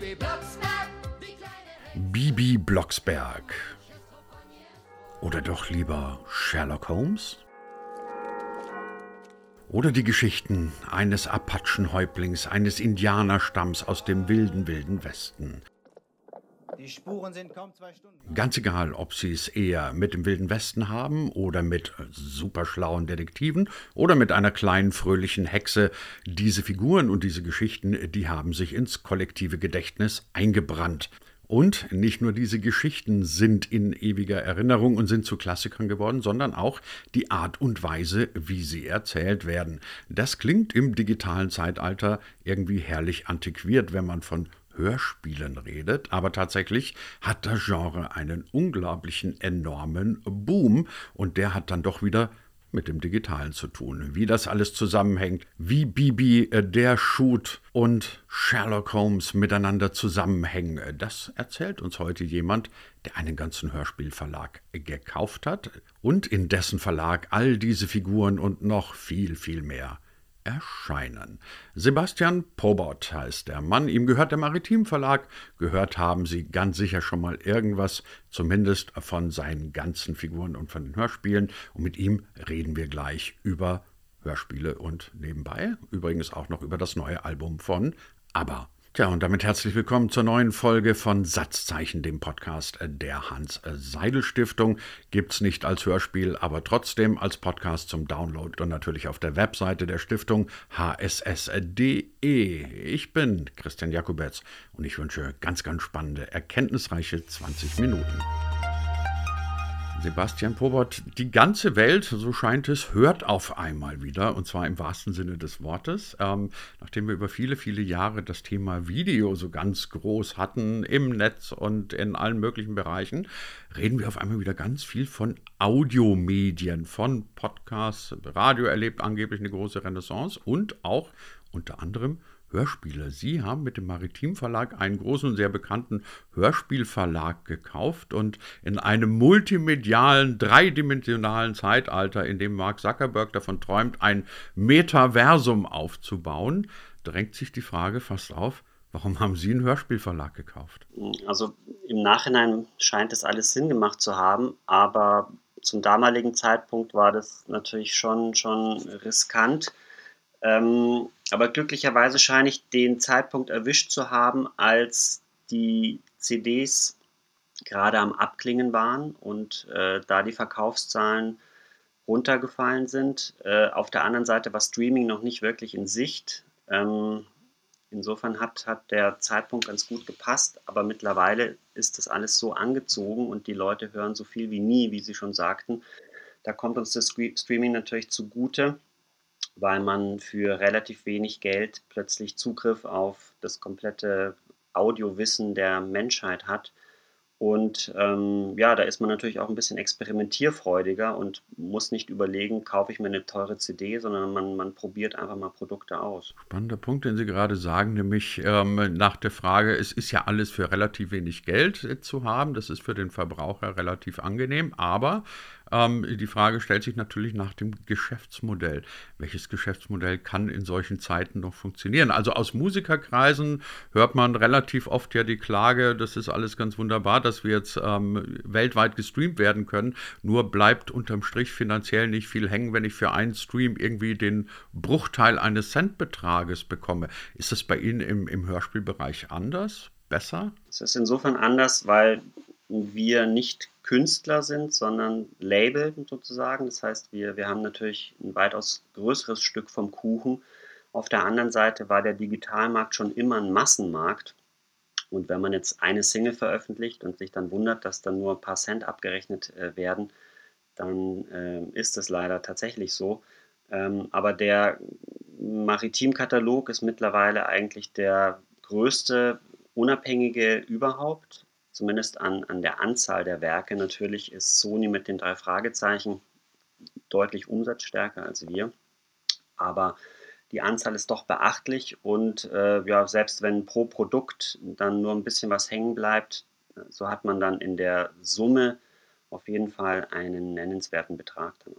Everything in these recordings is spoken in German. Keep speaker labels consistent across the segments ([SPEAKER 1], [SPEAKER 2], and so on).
[SPEAKER 1] Bibi Blocksberg. Oder doch lieber Sherlock Holmes? Oder die Geschichten eines Apachenhäuptlings, eines Indianerstamms aus dem wilden, wilden Westen.
[SPEAKER 2] Die Spuren sind kaum 2 Stunden.
[SPEAKER 1] Ganz egal, ob Sie es eher mit dem Wilden Westen haben oder mit superschlauen Detektiven oder mit einer kleinen, fröhlichen Hexe. Diese Figuren und diese Geschichten, die haben sich ins kollektive Gedächtnis eingebrannt. Und nicht nur diese Geschichten sind in ewiger Erinnerung und sind zu Klassikern geworden, sondern auch die Art und Weise, wie sie erzählt werden. Das klingt im digitalen Zeitalter irgendwie herrlich antiquiert, wenn man von Hörspielen redet, aber tatsächlich hat das Genre einen unglaublichen, enormen Boom und der hat dann doch wieder mit dem Digitalen zu tun. Wie das alles zusammenhängt, wie Bibi, der Shoot und Sherlock Holmes miteinander zusammenhängen, das erzählt uns heute jemand, der einen ganzen Hörspielverlag gekauft hat und in dessen Verlag all diese Figuren und noch viel, viel mehr erscheinen. Sebastian Probert heißt der Mann, ihm gehört der Maritim Verlag, gehört haben Sie ganz sicher schon mal irgendwas, zumindest von seinen ganzen Figuren und von den Hörspielen, und mit ihm reden wir gleich über Hörspiele und nebenbei übrigens auch noch über das neue Album von ABBA. Tja, und damit herzlich willkommen zur neuen Folge von Satzzeichen, dem Podcast der Hans-Seidel-Stiftung. Gibt's nicht als Hörspiel, aber trotzdem als Podcast zum Download und natürlich auf der Webseite der Stiftung hss.de. Ich bin Christian Jakubetz und ich wünsche ganz, ganz spannende, erkenntnisreiche 20 Minuten. Sebastian Probert, die ganze Welt, so scheint es, hört auf einmal wieder, und zwar im wahrsten Sinne des Wortes. Nachdem wir über viele, viele Jahre das Thema Video so ganz groß hatten, im Netz und in allen möglichen Bereichen, reden wir auf einmal wieder ganz viel von Audiomedien, von Podcasts. Radio erlebt angeblich eine große Renaissance und auch unter anderem Hörspiele. Sie haben mit dem Maritim Verlag einen großen und sehr bekannten Hörspielverlag gekauft und in einem multimedialen, dreidimensionalen Zeitalter, in dem Mark Zuckerberg davon träumt, ein Metaversum aufzubauen, drängt sich die Frage fast auf, warum haben Sie einen Hörspielverlag gekauft?
[SPEAKER 3] Also im Nachhinein scheint es alles Sinn gemacht zu haben, aber zum damaligen Zeitpunkt war das natürlich schon riskant. Aber glücklicherweise scheine ich den Zeitpunkt erwischt zu haben, als die CDs gerade am Abklingen waren und da die Verkaufszahlen runtergefallen sind. Auf der anderen Seite war Streaming noch nicht wirklich in Sicht. Insofern hat der Zeitpunkt ganz gut gepasst, aber mittlerweile ist das alles so angezogen und die Leute hören so viel wie nie, wie Sie schon sagten. Da kommt uns das Streaming natürlich zugute, weil man für relativ wenig Geld plötzlich Zugriff auf das komplette Audiowissen der Menschheit hat. Und da ist man natürlich auch ein bisschen experimentierfreudiger und muss nicht überlegen, kaufe ich mir eine teure CD, sondern man probiert einfach mal Produkte aus.
[SPEAKER 1] Spannender Punkt, den Sie gerade sagen, nämlich nach der Frage, es ist ja alles für relativ wenig Geld zu haben, das ist für den Verbraucher relativ angenehm, aber die Frage stellt sich natürlich nach dem Geschäftsmodell. Welches Geschäftsmodell kann in solchen Zeiten noch funktionieren? Also aus Musikerkreisen hört man relativ oft ja die Klage, das ist alles ganz wunderbar, dass wir jetzt weltweit gestreamt werden können, nur bleibt unterm Strich finanziell nicht viel hängen, wenn ich für einen Stream irgendwie den Bruchteil eines Centbetrages bekomme. Ist das bei Ihnen im Hörspielbereich anders? Besser?
[SPEAKER 3] Es ist insofern anders, weil wir nicht Künstler sind, sondern Label sozusagen. Das heißt, wir haben natürlich ein weitaus größeres Stück vom Kuchen. Auf der anderen Seite war der Digitalmarkt schon immer ein Massenmarkt. Und wenn man jetzt eine Single veröffentlicht und sich dann wundert, dass dann nur ein paar Cent abgerechnet werden, dann ist es leider tatsächlich so. Aber der Maritim-Katalog ist mittlerweile eigentlich der größte unabhängige überhaupt. Zumindest an der Anzahl der Werke. Natürlich ist Sony mit den 3 Fragezeichen deutlich umsatzstärker als wir. Aber die Anzahl ist doch beachtlich und selbst wenn pro Produkt dann nur ein bisschen was hängen bleibt, so hat man dann in der Summe auf jeden Fall einen nennenswerten Betrag dann auch.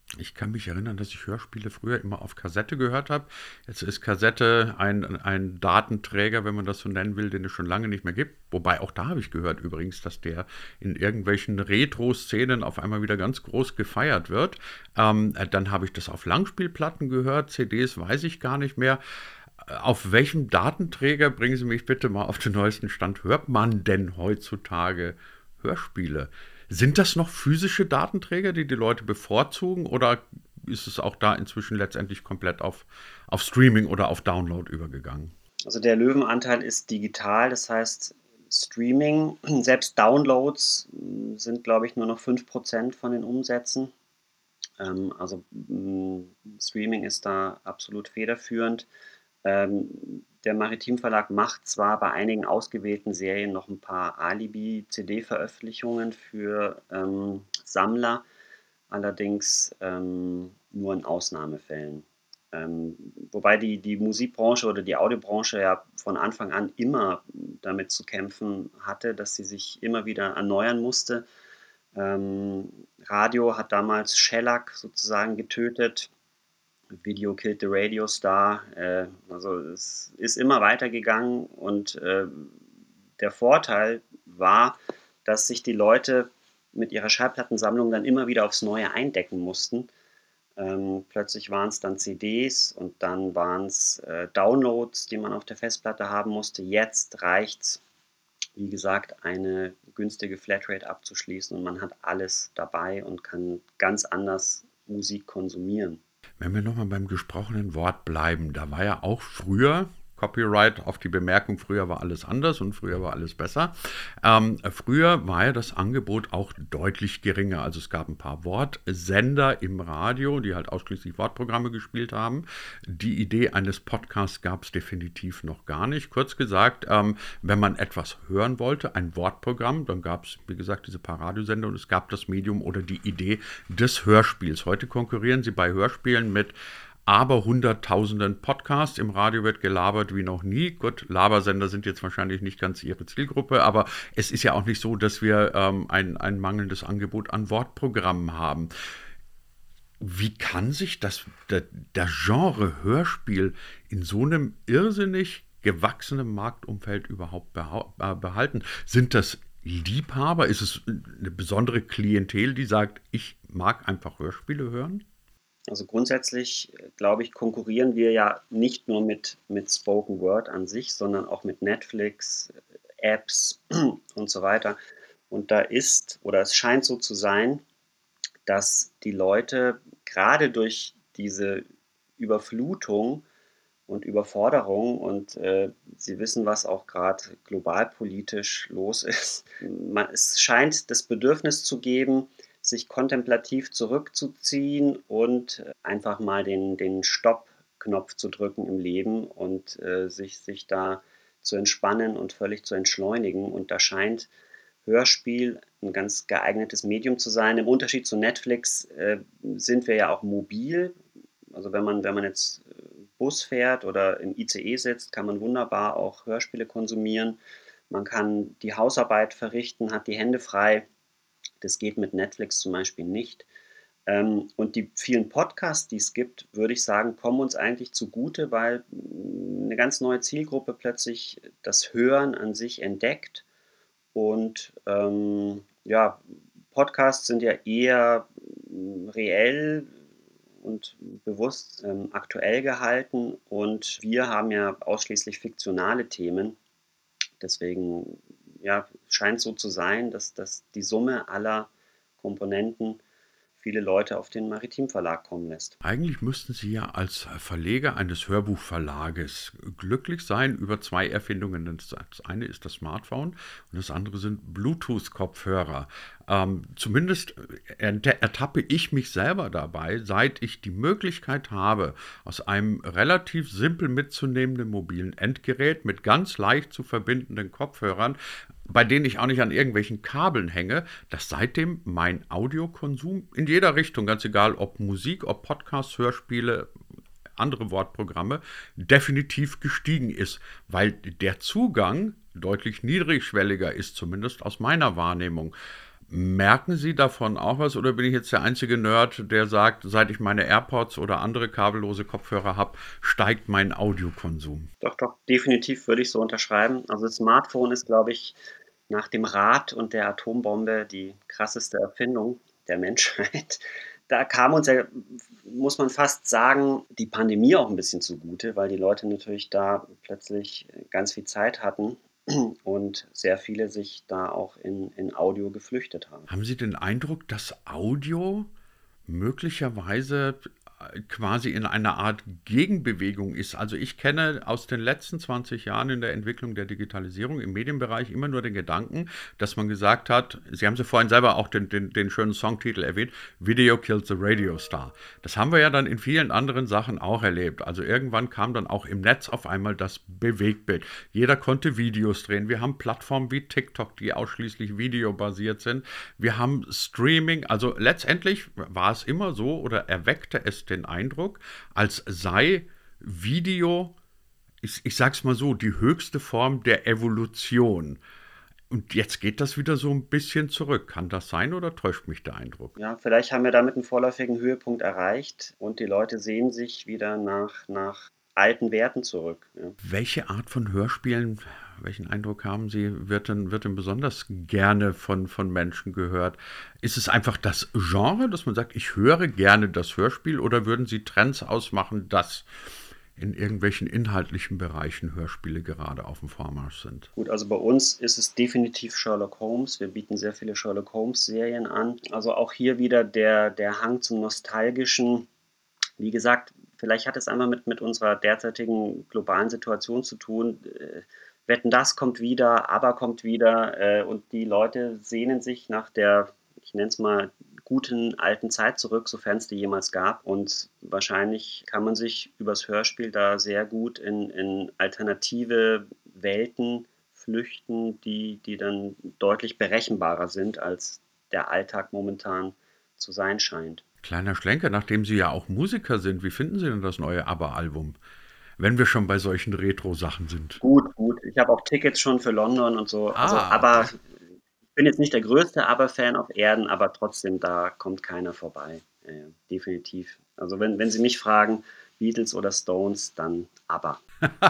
[SPEAKER 1] Ich kann mich erinnern, dass ich Hörspiele früher immer auf Kassette gehört habe. Jetzt ist Kassette ein Datenträger, wenn man das so nennen will, den es schon lange nicht mehr gibt. Wobei auch da habe ich gehört übrigens, dass der in irgendwelchen Retro-Szenen auf einmal wieder ganz groß gefeiert wird. Dann habe ich das auf Langspielplatten gehört, CDs weiß ich gar nicht mehr. Auf welchem Datenträger, bringen Sie mich bitte mal auf den neuesten Stand, hört man denn heutzutage Hörspiele? Sind das noch physische Datenträger, die Leute bevorzugen, oder ist es auch da inzwischen letztendlich komplett auf Streaming oder auf Download übergegangen?
[SPEAKER 3] Also der Löwenanteil ist digital, das heißt Streaming, selbst Downloads sind, glaube ich, nur noch 5% von den Umsätzen. Also Streaming ist da absolut federführend. Der Maritim Verlag macht zwar bei einigen ausgewählten Serien noch ein paar Alibi-CD-Veröffentlichungen für Sammler, allerdings nur in Ausnahmefällen. Wobei die Musikbranche oder die Audiobranche ja von Anfang an immer damit zu kämpfen hatte, dass sie sich immer wieder erneuern musste. Radio hat damals Shellac sozusagen getötet. Video killed the Radio Star. Also es ist immer weitergegangen und der Vorteil war, dass sich die Leute mit ihrer Schallplattensammlung dann immer wieder aufs Neue eindecken mussten. Plötzlich waren es dann CDs und dann waren es Downloads, die man auf der Festplatte haben musste. Jetzt reicht es, wie gesagt, eine günstige Flatrate abzuschließen und man hat alles dabei und kann ganz anders Musik konsumieren.
[SPEAKER 1] Wenn wir nochmal beim gesprochenen Wort bleiben, da war ja auch früher, Copyright auf die Bemerkung, früher war alles anders und früher war alles besser. Früher war ja das Angebot auch deutlich geringer. Also es gab ein paar Wortsender im Radio, die halt ausschließlich Wortprogramme gespielt haben. Die Idee eines Podcasts gab es definitiv noch gar nicht. Kurz gesagt, wenn man etwas hören wollte, ein Wortprogramm, dann gab es, wie gesagt, diese paar Radiosender und es gab das Medium oder die Idee des Hörspiels. Heute konkurrieren sie bei Hörspielen mit aber hunderttausenden Podcasts. Im Radio wird gelabert wie noch nie. Gut, Labersender sind jetzt wahrscheinlich nicht ganz ihre Zielgruppe, aber es ist ja auch nicht so, dass wir ein mangelndes Angebot an Wortprogrammen haben. Wie kann sich der Genre Hörspiel in so einem irrsinnig gewachsenen Marktumfeld überhaupt behalten? Sind das Liebhaber? Ist es eine besondere Klientel, die sagt, ich mag einfach Hörspiele hören?
[SPEAKER 3] Also grundsätzlich, glaube ich, konkurrieren wir ja nicht nur mit Spoken Word an sich, sondern auch mit Netflix, Apps und so weiter. Und da ist, oder es scheint so zu sein, dass die Leute gerade durch diese Überflutung und Überforderung und Sie wissen, was auch gerade globalpolitisch los ist, es scheint das Bedürfnis zu geben, sich kontemplativ zurückzuziehen und einfach mal den Stopp-Knopf zu drücken im Leben und sich da zu entspannen und völlig zu entschleunigen. Und da scheint Hörspiel ein ganz geeignetes Medium zu sein. Im Unterschied zu Netflix sind wir ja auch mobil. Also wenn man jetzt Bus fährt oder im ICE sitzt, kann man wunderbar auch Hörspiele konsumieren. Man kann die Hausarbeit verrichten, hat die Hände frei. Das geht mit Netflix zum Beispiel nicht. Und die vielen Podcasts, die es gibt, würde ich sagen, kommen uns eigentlich zugute, weil eine ganz neue Zielgruppe plötzlich das Hören an sich entdeckt. Und Podcasts sind ja eher reell und bewusst aktuell gehalten. Und wir haben ja ausschließlich fiktionale Themen. Deswegen scheint so zu sein, dass die Summe aller Komponenten viele Leute auf den Maritim Verlag kommen lässt.
[SPEAKER 1] Eigentlich müssten Sie ja als Verleger eines Hörbuchverlages glücklich sein über zwei Erfindungen. Das eine ist das Smartphone und das andere sind Bluetooth-Kopfhörer. Zumindest ertappe ich mich selber dabei, seit ich die Möglichkeit habe, aus einem relativ simpel mitzunehmenden mobilen Endgerät mit ganz leicht zu verbindenden Kopfhörern, bei denen ich auch nicht an irgendwelchen Kabeln hänge, dass seitdem mein Audiokonsum in jeder Richtung, ganz egal ob Musik, ob Podcasts, Hörspiele, andere Wortprogramme, definitiv gestiegen ist, weil der Zugang deutlich niedrigschwelliger ist, zumindest aus meiner Wahrnehmung. Merken Sie davon auch was oder bin ich jetzt der einzige Nerd, der sagt, seit ich meine AirPods oder andere kabellose Kopfhörer habe, steigt mein Audiokonsum?
[SPEAKER 3] Doch, doch, definitiv würde ich so unterschreiben. Also das Smartphone ist, glaube ich, nach dem Rad und der Atombombe die krasseste Erfindung der Menschheit. Da kam uns ja, muss man fast sagen, die Pandemie auch ein bisschen zugute, weil die Leute natürlich da plötzlich ganz viel Zeit hatten und sehr viele sich da auch in Audio geflüchtet haben.
[SPEAKER 1] Haben Sie den Eindruck, dass Audio möglicherweise quasi in einer Art Gegenbewegung ist? Also ich kenne aus den letzten 20 Jahren in der Entwicklung der Digitalisierung im Medienbereich immer nur den Gedanken, dass man gesagt hat, Sie haben sie vorhin selber auch den schönen Songtitel erwähnt, Video Killed the Radio Star. Das haben wir ja dann in vielen anderen Sachen auch erlebt. Also irgendwann kam dann auch im Netz auf einmal das Bewegtbild. Jeder konnte Videos drehen. Wir haben Plattformen wie TikTok, die ausschließlich videobasiert sind. Wir haben Streaming. Also letztendlich war es immer so oder erweckte es den Eindruck, als sei Video, ich sag's mal so, die höchste Form der Evolution. Und jetzt geht das wieder so ein bisschen zurück. Kann das sein oder täuscht mich der Eindruck?
[SPEAKER 3] Ja, vielleicht haben wir damit einen vorläufigen Höhepunkt erreicht und die Leute sehen sich wieder nach alten Werten zurück. Ja.
[SPEAKER 1] Welche Art von Hörspielen, welchen Eindruck haben Sie, wird denn besonders gerne von Menschen gehört? Ist es einfach das Genre, dass man sagt, ich höre gerne das Hörspiel, oder würden Sie Trends ausmachen, dass in irgendwelchen inhaltlichen Bereichen Hörspiele gerade auf dem Vormarsch sind?
[SPEAKER 3] Gut, also bei uns ist es definitiv Sherlock Holmes. Wir bieten sehr viele Sherlock Holmes-Serien an. Also auch hier wieder der Hang zum Nostalgischen. Wie gesagt, vielleicht hat es einmal mit unserer derzeitigen globalen Situation zu tun. Wetten, das kommt wieder, aber kommt wieder und die Leute sehnen sich nach der, ich nenne es mal, guten alten Zeit zurück, sofern es die jemals gab. Und wahrscheinlich kann man sich übers Hörspiel da sehr gut in alternative Welten flüchten, die dann deutlich berechenbarer sind, als der Alltag momentan zu sein scheint.
[SPEAKER 1] Kleiner Schlenker, nachdem Sie ja auch Musiker sind, wie finden Sie denn das neue ABBA-Album? Wenn wir schon bei solchen Retro-Sachen sind.
[SPEAKER 3] Gut, gut. Ich habe auch Tickets schon für London und so. Also, aber
[SPEAKER 1] Okay.
[SPEAKER 3] ich bin jetzt nicht der größte ABBA-Fan auf Erden, aber trotzdem, da kommt keiner vorbei. Ja, ja, definitiv. Also wenn Sie mich fragen, Beatles oder Stones, dann ABBA.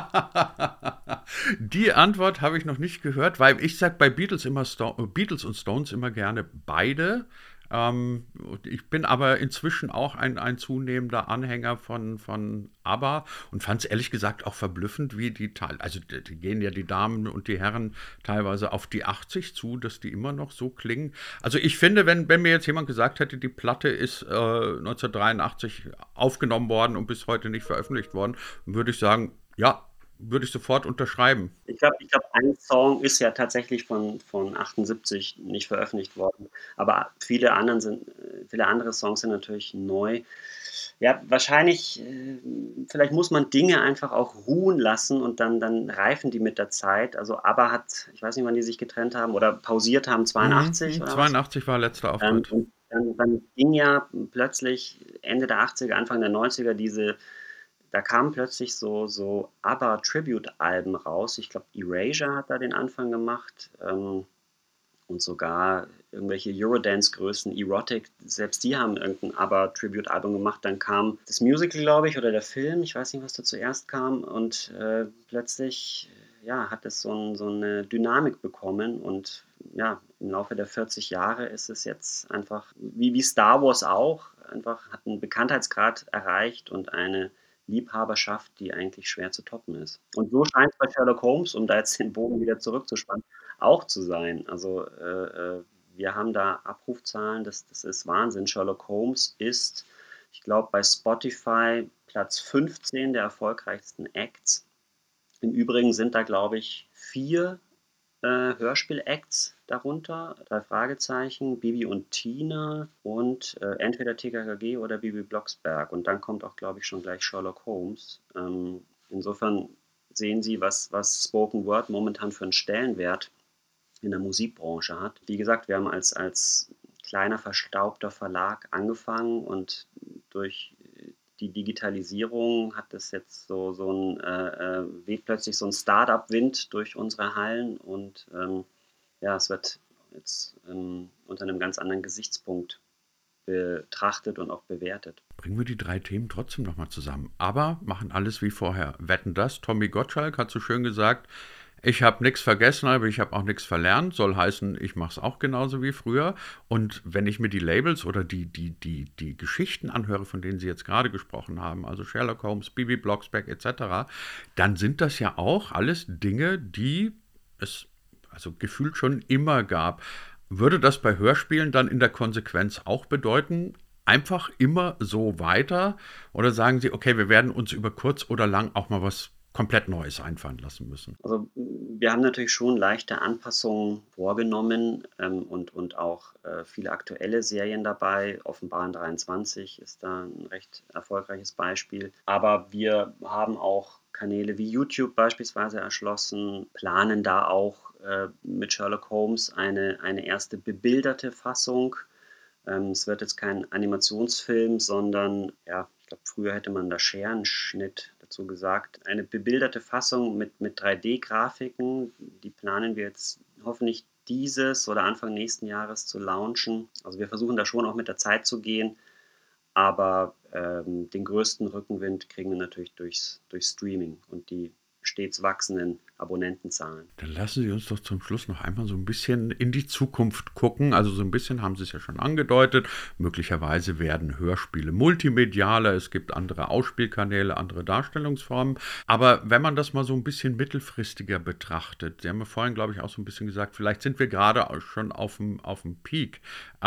[SPEAKER 1] Die Antwort habe ich noch nicht gehört, weil ich sage bei Beatles und Stones immer gerne beide. Ich bin aber inzwischen auch ein zunehmender Anhänger von ABBA und fand es ehrlich gesagt auch verblüffend, wie also die gehen ja die Damen und die Herren teilweise auf die 80 zu, dass die immer noch so klingen. Also ich finde, wenn mir jetzt jemand gesagt hätte, die Platte ist 1983 aufgenommen worden und bis heute nicht veröffentlicht worden, würde ich sagen, ja, würde ich sofort unterschreiben.
[SPEAKER 3] Ich glaub, ein Song ist ja tatsächlich von 78 nicht veröffentlicht worden, aber viele andere Songs sind natürlich neu. Ja, wahrscheinlich, vielleicht muss man Dinge einfach auch ruhen lassen und dann reifen die mit der Zeit. Also ABBA hat, ich weiß nicht, wann die sich getrennt haben oder pausiert haben, 82 oder was?
[SPEAKER 1] 82 war letzter Auftritt.
[SPEAKER 3] Und dann ging ja plötzlich Ende der 80er, Anfang der 90er da kamen plötzlich so ABBA-Tribute-Alben raus. Ich glaube, Erasure hat da den Anfang gemacht und sogar irgendwelche Eurodance-Größen, Erotic, selbst die haben irgendein ABBA-Tribute-Album gemacht. Dann kam das Musical, glaube ich, oder der Film, ich weiß nicht, was da zuerst kam. Und plötzlich ja, hat es so eine Dynamik bekommen. Und ja, im Laufe der 40 Jahre ist es jetzt einfach, wie Star Wars auch, einfach hat einen Bekanntheitsgrad erreicht und eine Liebhaberschaft, die eigentlich schwer zu toppen ist. Und so scheint es bei Sherlock Holmes, um da jetzt den Bogen wieder zurückzuspannen, auch zu sein. Also wir haben da Abrufzahlen, das ist Wahnsinn. Sherlock Holmes ist, ich glaube, bei Spotify Platz 15 der erfolgreichsten Acts. Im Übrigen sind da, glaube ich, 4 Hörspiel-Acts darunter. 3 Fragezeichen, Bibi und Tina und entweder TKKG oder Bibi Blocksberg. Und dann kommt auch, glaube ich, schon gleich Sherlock Holmes. Insofern sehen Sie, was Spoken Word momentan für einen Stellenwert in der Musikbranche hat. Wie gesagt, wir haben als kleiner verstaubter Verlag angefangen und durch die Digitalisierung hat es jetzt so weht plötzlich so ein Start-up-Wind durch unsere Hallen und ja, es wird jetzt unter einem ganz anderen Gesichtspunkt betrachtet und auch bewertet.
[SPEAKER 1] Bringen wir die 3 Themen trotzdem nochmal zusammen, aber machen alles wie vorher. Wetten, das? Tommy Gottschalk hat so schön gesagt, ich habe nichts vergessen, aber ich habe auch nichts verlernt. Soll heißen, ich mache es auch genauso wie früher. Und wenn ich mir die Labels oder die Geschichten anhöre, von denen Sie jetzt gerade gesprochen haben, also Sherlock Holmes, Bibi Blocksberg etc., dann sind das ja auch alles Dinge, die es also gefühlt schon immer gab. Würde das bei Hörspielen dann in der Konsequenz auch bedeuten, einfach immer so weiter? Oder sagen Sie, okay, wir werden uns über kurz oder lang auch mal was komplett Neues einfallen lassen müssen?
[SPEAKER 3] Also wir haben natürlich schon leichte Anpassungen vorgenommen und auch viele aktuelle Serien dabei. Offenbaren 23 ist da ein recht erfolgreiches Beispiel. Aber wir haben auch Kanäle wie YouTube beispielsweise erschlossen, planen da auch mit Sherlock Holmes eine erste bebilderte Fassung. Es wird jetzt kein Animationsfilm, sondern ja, ich glaube, früher hätte man da Scherenschnitt dazu gesagt. Eine bebilderte Fassung mit 3D-Grafiken, die planen wir jetzt hoffentlich dieses oder Anfang nächsten Jahres zu launchen. Also wir versuchen da schon auch mit der Zeit zu gehen, aber den größten Rückenwind kriegen wir natürlich durch Streaming und die stets wachsenden Abonnentenzahlen.
[SPEAKER 1] Dann lassen Sie uns doch zum Schluss noch einmal so ein bisschen in die Zukunft gucken. Also so ein bisschen haben Sie es ja schon angedeutet. Möglicherweise werden Hörspiele multimedialer. Es gibt andere Ausspielkanäle, andere Darstellungsformen. Aber wenn man das mal so ein bisschen mittelfristiger betrachtet, Sie haben ja vorhin, glaube ich, auch so ein bisschen gesagt, vielleicht sind wir gerade schon auf dem Peak.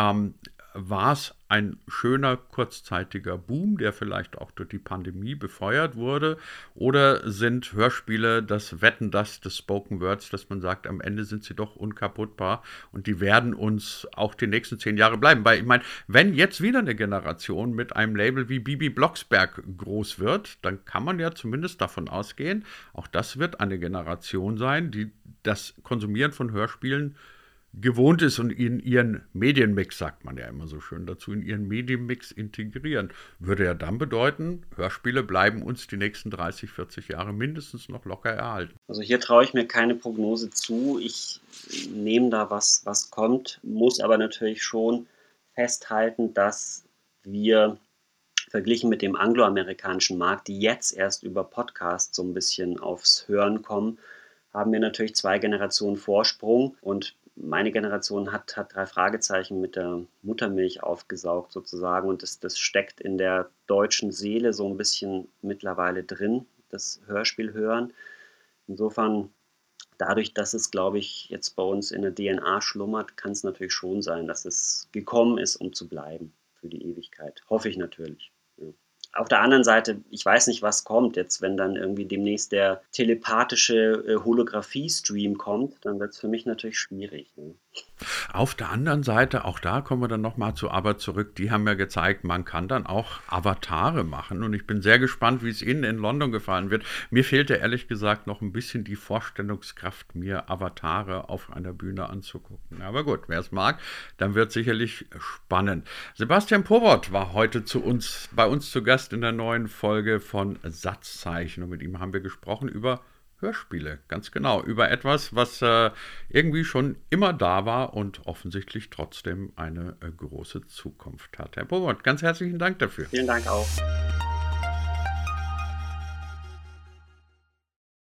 [SPEAKER 1] War es ein schöner, kurzzeitiger Boom, der vielleicht auch durch die Pandemie befeuert wurde? Oder sind Hörspiele das Wetten, das des Spoken Words, dass man sagt, am Ende sind sie doch unkaputtbar und die werden uns auch die nächsten 10 Jahre bleiben? Weil ich meine, wenn jetzt wieder eine Generation mit einem Label wie Bibi Blocksberg groß wird, dann kann man ja zumindest davon ausgehen, auch das wird eine Generation sein, die das Konsumieren von Hörspielen gewohnt ist und in ihren Medienmix, sagt man ja immer so schön dazu, in ihren Medienmix integrieren. Würde ja dann bedeuten, Hörspiele bleiben uns die nächsten 30, 40 Jahre mindestens noch locker erhalten.
[SPEAKER 3] Also hier traue ich mir keine Prognose zu. Ich nehme da was kommt, muss aber natürlich schon festhalten, dass wir verglichen mit dem angloamerikanischen Markt, die jetzt erst über Podcasts so ein bisschen aufs Hören kommen, haben wir natürlich 2 Generationen Vorsprung und meine Generation hat 3 Fragezeichen mit der Muttermilch aufgesaugt sozusagen und das steckt in der deutschen Seele so ein bisschen mittlerweile drin, das Hörspiel hören. Insofern, dadurch, dass es, glaube ich, jetzt bei uns in der DNA schlummert, kann es natürlich schon sein, dass es gekommen ist, um zu bleiben für die Ewigkeit. Hoffe ich natürlich. Ja. Auf der anderen Seite, ich weiß nicht, was kommt jetzt, wenn dann irgendwie demnächst der telepathische Holographie-Stream kommt, dann wird es für mich natürlich schwierig. Ne?
[SPEAKER 1] Auf der anderen Seite, auch da kommen wir dann nochmal zu ABBA zurück, die haben ja gezeigt, man kann dann auch Avatare machen und ich bin sehr gespannt, wie es Ihnen in London gefallen wird. Mir fehlte ehrlich gesagt noch ein bisschen die Vorstellungskraft, mir Avatare auf einer Bühne anzugucken. Aber gut, wer es mag, dann wird es sicherlich spannend. Sebastian Pobot war heute bei uns zu Gast in der neuen Folge von Satzzeichen und mit ihm haben wir gesprochen über Hörspiele, ganz genau, über etwas, was irgendwie schon immer da war und offensichtlich trotzdem eine große Zukunft hat. Herr Pobot, ganz herzlichen Dank dafür.
[SPEAKER 3] Vielen Dank auch.